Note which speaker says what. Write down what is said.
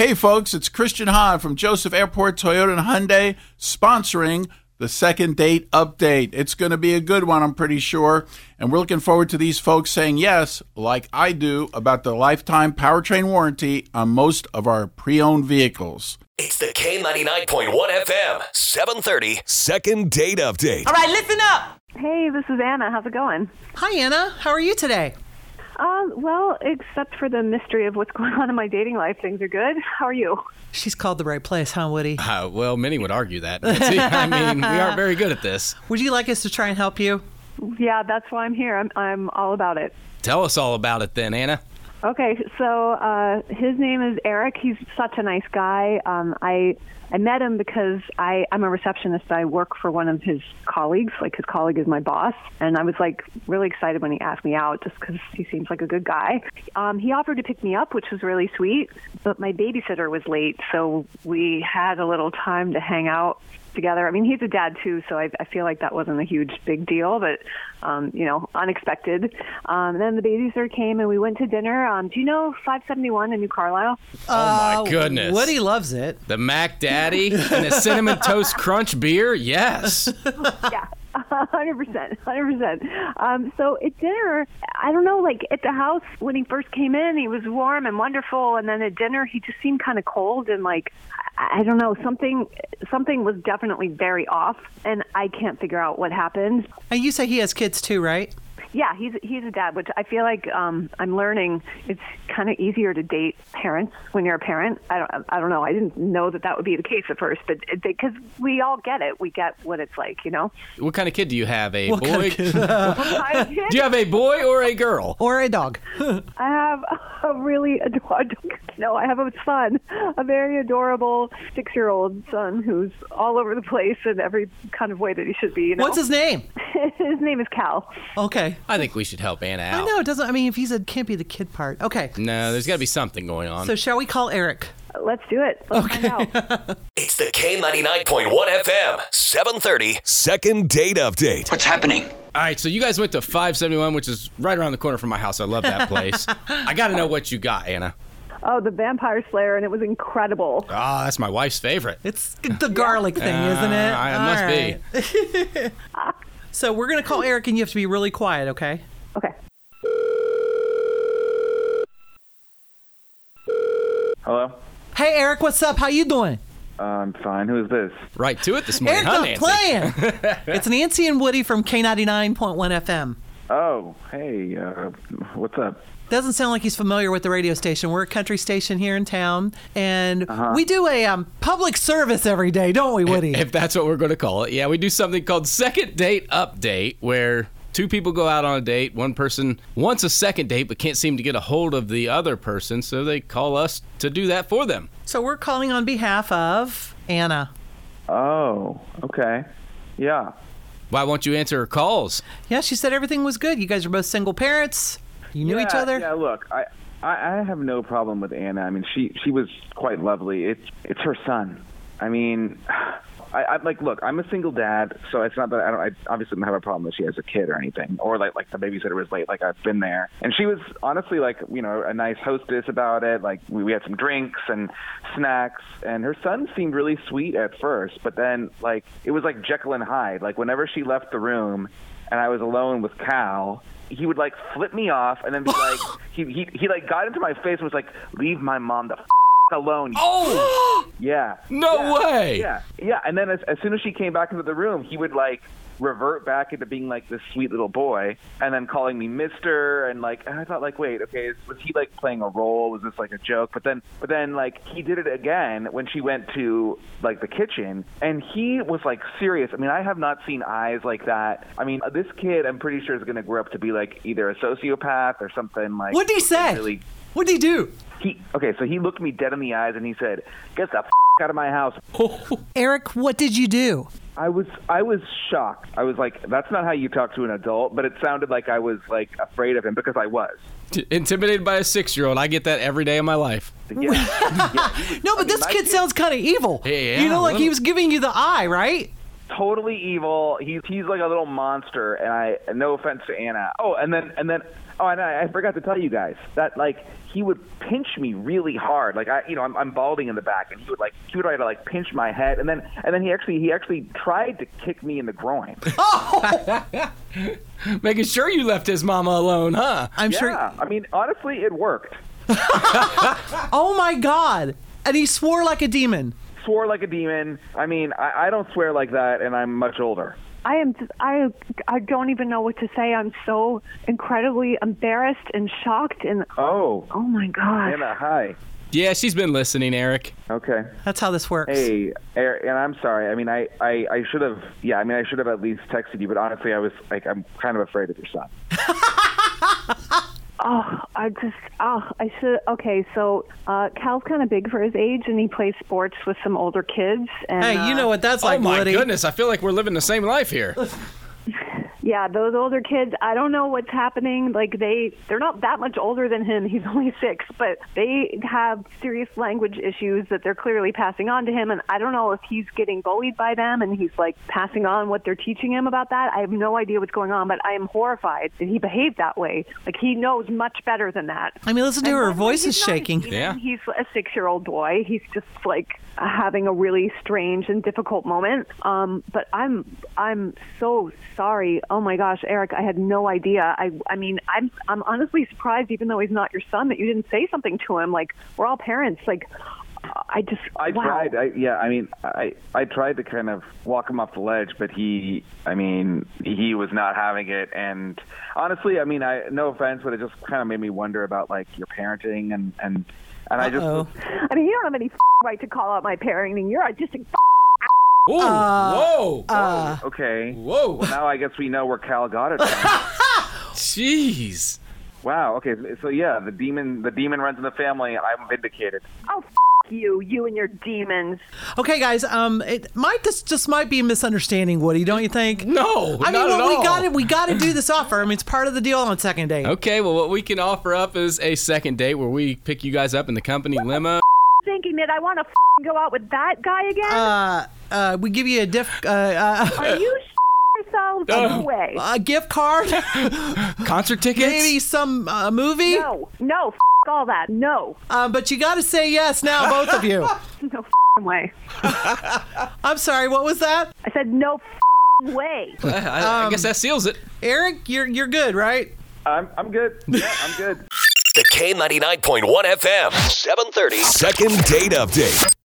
Speaker 1: Hey, folks, it's Christian Hahn from Joseph Airport Toyota and Hyundai sponsoring the Second Date Update. It's going to be a good one, I'm pretty sure. And we're looking forward to these folks saying yes, like I do, about the lifetime powertrain warranty on most of our pre-owned vehicles.
Speaker 2: It's the K99.1 FM, 730.
Speaker 3: Second Date Update.
Speaker 4: All right, listen up.
Speaker 5: Hey, this is Anna. How's it going?
Speaker 4: Hi, Anna. How are you today?
Speaker 5: Well, except for the mystery of what's going on in my dating life, things are good. How are you?
Speaker 4: She's called the right place, huh, Woody?
Speaker 6: Well, many would argue that. Nancy. I mean, we aren't very good at this.
Speaker 4: Would you like us to try and help you?
Speaker 5: Yeah, that's why I'm here. I'm all about it.
Speaker 6: Tell us all about it then, Anna.
Speaker 5: Okay, so his name is Eric. He's such a nice guy. I met him because I'm a receptionist. I work for one of his colleagues. Like, his colleague is my boss. And I was, like, really excited when he asked me out just because he seems like a good guy. He offered to pick me up, which was really sweet. But my babysitter was late, so we had a little time to hang out together. I mean, he's a dad, too, so I feel like that wasn't a huge, big deal, but, unexpected. And then the babysitter came, and we went to dinner. Do you know 571 in New Carlisle?
Speaker 6: Oh, my goodness.
Speaker 4: Woody loves it.
Speaker 6: The Mac Daddy and a Cinnamon Toast Crunch beer? Yes.
Speaker 5: Yeah. 100%. So at dinner, I don't know, like at the house, when he first came in, he was warm and wonderful. And then at dinner, he just seemed kind of cold and like, I don't know, something was definitely very off. And I can't figure out what happened.
Speaker 4: And you say he has kids too, right?
Speaker 5: Yeah, he's a dad, which I feel like I'm learning it's kind of easier to date parents when you're a parent. I don't know. I didn't know that would be the case at first, but because we all get it. We get what it's like, you know?
Speaker 6: What kind of kid do you have? A
Speaker 4: What
Speaker 6: boy?
Speaker 4: kind of kid?
Speaker 6: Do you have a boy or a girl?
Speaker 4: Or a dog?
Speaker 5: I have a really I have a son, a very adorable 6-year-old son who's all over the place in every kind of way that he should be. You know?
Speaker 4: What's his name?
Speaker 5: His name is Cal.
Speaker 4: Okay.
Speaker 6: I think we should help Anna out.
Speaker 4: I know, it doesn't, I mean, if can't be the kid part. Okay.
Speaker 6: No, there's got to be something going on.
Speaker 4: So shall we call Eric?
Speaker 5: Let's do it. Let's find out.
Speaker 2: It's the K99.1 FM, 730.
Speaker 3: Second Date Update.
Speaker 7: What's happening?
Speaker 6: All right, so you guys went to 571, which is right around the corner from my house. I love that place. I got to know what you got, Anna.
Speaker 5: Oh, the Vampire Slayer, and it was incredible.
Speaker 6: Oh, that's my wife's favorite.
Speaker 4: It's the garlic thing, isn't it?
Speaker 6: It must be.
Speaker 4: So we're going to call Eric, and you have to be really quiet, okay?
Speaker 5: Okay.
Speaker 8: Hello?
Speaker 4: Hey, Eric, what's up? How you doing?
Speaker 8: I'm fine. Who is this?
Speaker 6: Right to it this morning,
Speaker 4: Eric,
Speaker 6: huh,
Speaker 4: stop
Speaker 6: Nancy?
Speaker 4: playing. It's Nancy and Woody from K99.1 FM.
Speaker 8: Oh, hey, what's up?
Speaker 4: Doesn't sound like he's familiar with the radio station. We're a country station here in town, and we do a public service every day, don't we, Woody?
Speaker 6: If that's what we're going to call it. Yeah, we do something called Second Date Update, where two people go out on a date. One person wants a second date but can't seem to get a hold of the other person, so they call us to do that for them.
Speaker 4: So we're calling on behalf of Anna.
Speaker 8: Oh, okay. Yeah.
Speaker 6: Why won't you answer her calls?
Speaker 4: Yeah, she said everything was good. You guys are both single parents. You knew each other?
Speaker 8: Yeah, look, I have no problem with Anna. I mean, she was quite lovely. It's her son. I mean, I like, look, I'm a single dad, so it's not that I obviously don't have a problem that she has a kid or anything, or like the babysitter was late. Like, I've been there, and she was honestly like, you know, a nice hostess about it. Like, we had some drinks and snacks, and her son seemed really sweet at first, but then like it was like Jekyll and Hyde. Like, whenever she left the room and I was alone with Cal, he would like flip me off and then be like, he like got into my face and was like, leave my mom the alone.
Speaker 6: Oh!
Speaker 8: Yeah.
Speaker 6: No way!
Speaker 8: Yeah. And then as soon as she came back into the room, he would like revert back into being like this sweet little boy and then calling me mister, and like, and I thought like, wait, okay, was he like playing a role? Was this like a joke? But then like he did it again when she went to like the kitchen, and he was like serious. I mean, I have not seen eyes like that. I mean, this kid, I'm pretty sure is going to grow up to be like either a sociopath or something like.
Speaker 4: What did he say?
Speaker 8: Really,
Speaker 4: what did he do?
Speaker 8: So he looked me dead in the eyes and he said, "Get the out of my house."
Speaker 4: Eric, what did you do?
Speaker 8: I was shocked. I was like, that's not how you talk to an adult, but it sounded like I was like afraid of him, because I was.
Speaker 6: Intimidated by a 6-year-old. I get that every day of my life.
Speaker 8: Yeah.
Speaker 4: No, but this kid sounds kind of evil.
Speaker 6: Yeah,
Speaker 4: you know, like he was giving you the eye, right?
Speaker 8: Totally evil. He's like a little monster, and no offense to Anna. Oh, and then Oh, and I forgot to tell you guys that, like, he would pinch me really hard. Like, I'm balding in the back, and he would try to pinch my head, and then he actually tried to kick me in the groin.
Speaker 6: Making sure you left his mama alone, huh?
Speaker 4: I'm sure.
Speaker 8: Yeah, I mean, honestly, it worked.
Speaker 4: Oh my God! And he swore like a demon.
Speaker 8: Swore like a demon. I mean, I don't swear like that, and I'm much older.
Speaker 5: I don't even know what to say. I'm so incredibly embarrassed and shocked and
Speaker 8: Oh
Speaker 5: my God.
Speaker 8: Anna, hi.
Speaker 6: Yeah, she's been listening, Eric.
Speaker 8: Okay.
Speaker 4: That's how this works.
Speaker 8: Hey, Eric, and I'm sorry. I mean, I should have. Yeah, I mean, I should have at least texted you. But honestly, I was I'm kind of afraid of your son.
Speaker 5: I should. Okay, so Cal's kind of big for his age, and he plays sports with some older kids. And,
Speaker 4: Hey, you know what that's like,
Speaker 6: Oh my
Speaker 4: Woody.
Speaker 6: goodness, I feel like we're living the same life here.
Speaker 5: Yeah, those older kids, I don't know what's happening. Like, they're not that much older than him. He's only 6, but they have serious language issues that they're clearly passing on to him. And I don't know if he's getting bullied by them and he's, passing on what they're teaching him about that. I have no idea what's going on, but I am horrified that he behaved that way. Like, he knows much better than that.
Speaker 4: I mean, listen to her. Her voice is
Speaker 5: He's not a
Speaker 4: shaking.
Speaker 5: demon.
Speaker 6: Yeah.
Speaker 5: He's a 6-year-old boy. He's just, having a really strange and difficult moment. But I'm so sorry. Oh my gosh, Eric, I had no idea. I mean, I'm honestly surprised, even though he's not your son, that you didn't say something to him. Like, we're all parents. Like, I wow.
Speaker 8: tried. I tried to kind of walk him off the ledge, but he was not having it. And honestly, I mean, no offense, but it just kind of made me wonder about your parenting and I just.
Speaker 5: I mean, you don't have any right to call out my parenting. You're just a
Speaker 6: Ooh, whoa.
Speaker 8: Okay.
Speaker 6: Whoa.
Speaker 8: Well, now I guess we know where Cal got it from.
Speaker 6: Jeez.
Speaker 8: Wow. Okay. So yeah, the demon runs in the family. I'm vindicated.
Speaker 5: Oh, you and your demons.
Speaker 4: Okay, guys. This just might be a misunderstanding, Woody. Don't you think?
Speaker 6: No,
Speaker 4: I mean,
Speaker 6: not at all.
Speaker 4: we got to do this offer. I mean, it's part of the deal on second date.
Speaker 6: Okay, well, what we can offer up is a second date where we pick you guys up in the company limo.
Speaker 5: Thinking that I want to go out with that guy again?
Speaker 4: We give you a
Speaker 5: Are you yourself? No way.
Speaker 4: a gift card,
Speaker 6: Concert tickets?
Speaker 4: maybe some movie.
Speaker 5: No, all that. No.
Speaker 4: But you got to say yes now, both of you.
Speaker 5: No way.
Speaker 4: I'm sorry. What was that?
Speaker 5: I said no way.
Speaker 6: I guess that seals it.
Speaker 4: Eric, you're good, right?
Speaker 8: I'm good. Yeah, I'm good.
Speaker 2: The K99.1 FM, 730.
Speaker 3: Second date update.